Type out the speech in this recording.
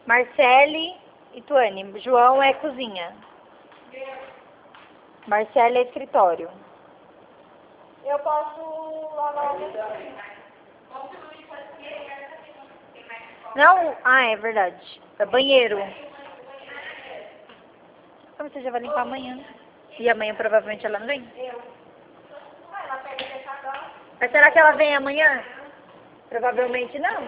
Marcele e Tuane. João é cozinha. Marcele é escritório. Eu posso lavar a louça. Não, é verdade. É banheiro. Então você já vai limpar amanhã. E amanhã provavelmente ela não vem. Ela pega o secador. Mas será que ela vem amanhã? Provavelmente não.